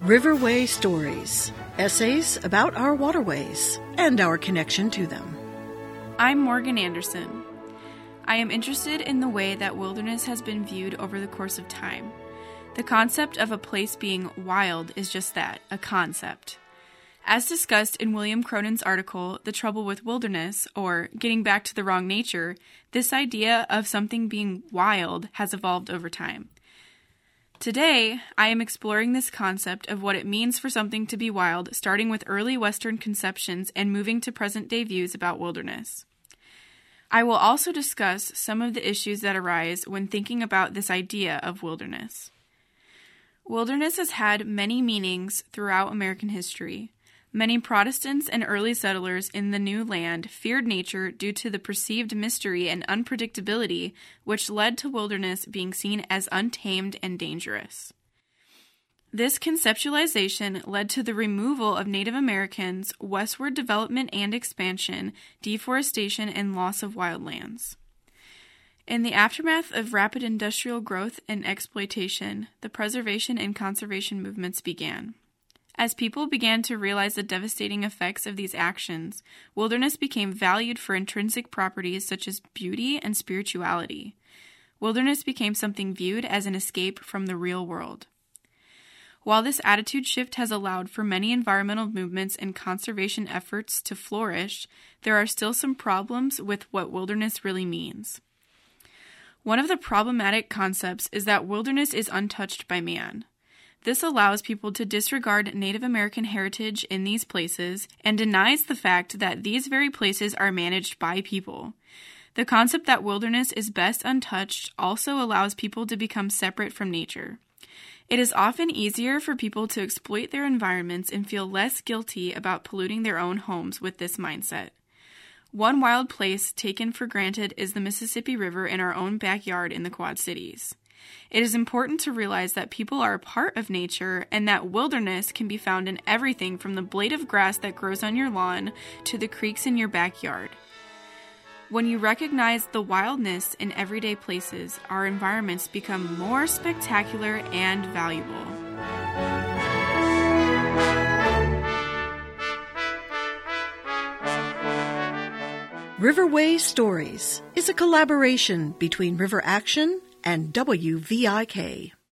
Riverway Stories, essays about our waterways and our connection to them. I'm Morgan Anderson. I am interested in the way that wilderness has been viewed over the course of time. The concept of a place being wild is just that, a concept. As discussed in William Cronin's article, The Trouble with Wilderness, or Getting Back to the Wrong Nature, this idea of something being wild has evolved over time. Today, I am exploring this concept of what it means for something to be wild, starting with early Western conceptions and moving to present-day views about wilderness. I will also discuss some of the issues that arise when thinking about this idea of wilderness. Wilderness has had many meanings throughout American history. Many Protestants and early settlers in the new land feared nature due to the perceived mystery and unpredictability, which led to wilderness being seen as untamed and dangerous. This conceptualization led to the removal of Native Americans, westward development and expansion, deforestation, and loss of wildlands. In the aftermath of rapid industrial growth and exploitation, the preservation and conservation movements began. As people began to realize the devastating effects of these actions, wilderness became valued for intrinsic properties such as beauty and spirituality. Wilderness became something viewed as an escape from the real world. While this attitude shift has allowed for many environmental movements and conservation efforts to flourish, there are still some problems with what wilderness really means. One of the problematic concepts is that wilderness is untouched by man. This allows people to disregard Native American heritage in these places and denies the fact that these very places are managed by people. The concept that wilderness is best untouched also allows people to become separate from nature. It is often easier for people to exploit their environments and feel less guilty about polluting their own homes with this mindset. One wild place taken for granted is the Mississippi River in our own backyard in the Quad Cities. It is important to realize that people are a part of nature and that wilderness can be found in everything from the blade of grass that grows on your lawn to the creeks in your backyard. When you recognize the wildness in everyday places, our environments become more spectacular and valuable. Riverway Stories is a collaboration between River Action and WVIK.